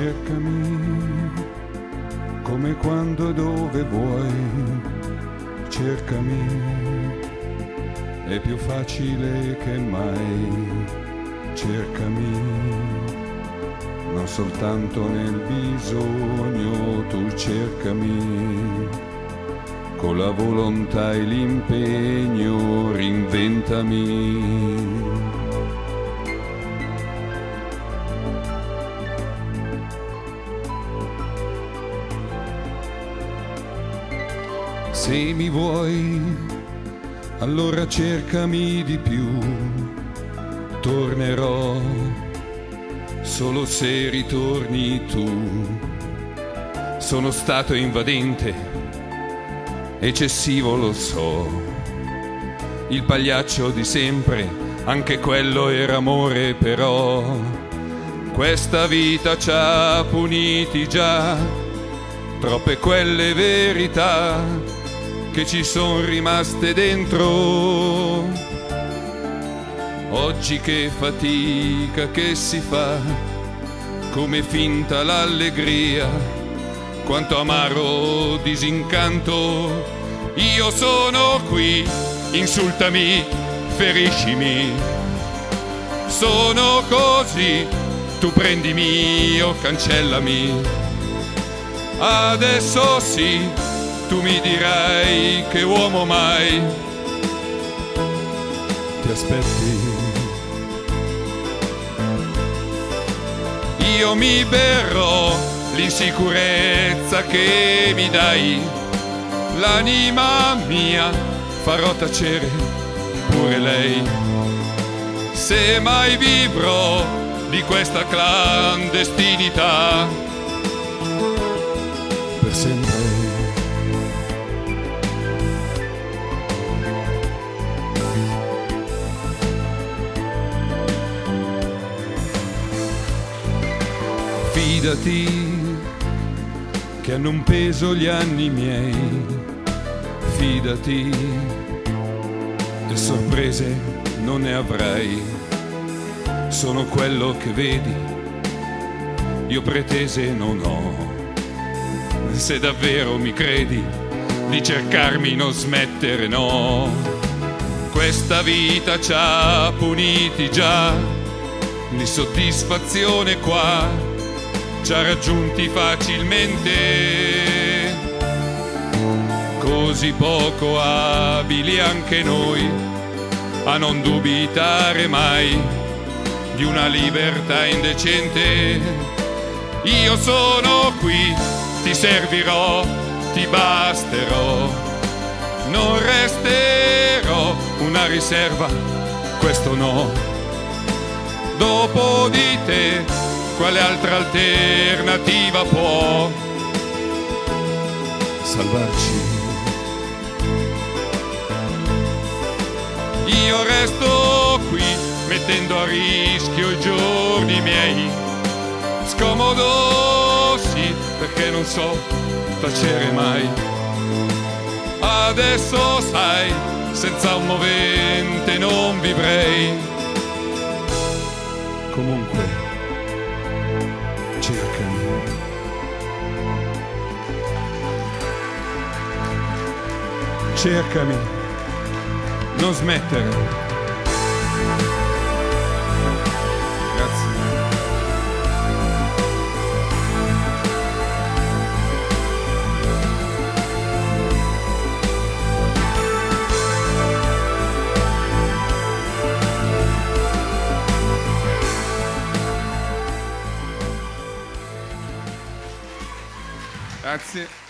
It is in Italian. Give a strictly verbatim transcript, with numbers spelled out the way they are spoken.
Cercami come quando e dove vuoi, cercami, è più facile che mai. Cercami, non soltanto nel bisogno, tu cercami, con la volontà e l'impegno, reinventami. Se mi vuoi, allora cercami di più. Tornerò solo se ritorni tu. Sono stato invadente, eccessivo lo so. Il pagliaccio di sempre, anche quello era amore, però questa vita ci ha puniti già. Troppe quelle verità che ci son rimaste dentro. Oggi che fatica che si fa, come finta l'allegria, quanto amaro disincanto. Io sono qui, insultami, feriscimi, sono così, tu prendimi o cancellami. Adesso sì, tu mi dirai che uomo mai ti aspetti. Io mi berrò l'insicurezza che mi dai, l'anima mia farò tacere pure lei. Se mai vivrò di questa clandestinità per sempre. Fidati che hanno un peso gli anni miei, fidati e sorprese non ne avrai. Sono quello che vedi, io pretese non ho. Se davvero mi credi, di cercarmi non smettere, no. Questa vita ci ha puniti già, l'insoddisfazione qua ci ha raggiunti facilmente, così poco abili anche noi a non dubitare mai di una libertà indecente. Io sono qui, ti servirò, ti basterò, non resterò una riserva, questo no. Dopo di te quale altra alternativa può salvarci? Io resto qui mettendo a rischio i giorni miei. Scomodo sì, perché non so tacere mai. Adesso sai, senza un movente non vivrei. Comunque cercami, cercami, non smettere. Grazie. Grazie.